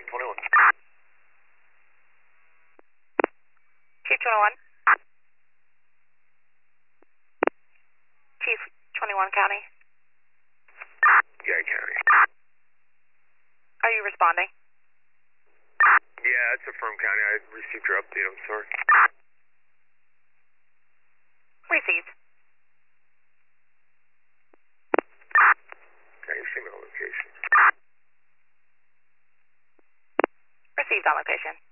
21. Chief 21. Chief 21 County. Yeah, County. Are you responding? Yeah, it's a firm county. I received your update. I'm sorry. Received. Can you see me on location? Received on location.